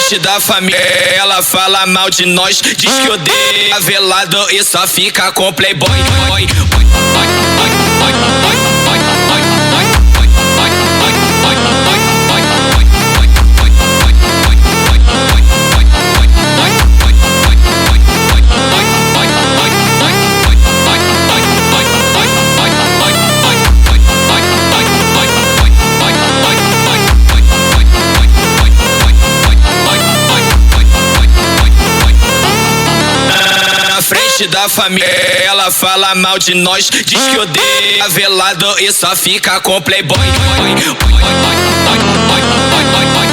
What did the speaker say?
frente da família, ela fala mal de nós, diz que odeia velado e só fica com playboy. Frente da família, ela fala mal de nós, diz que odeia velado e só fica com playboy.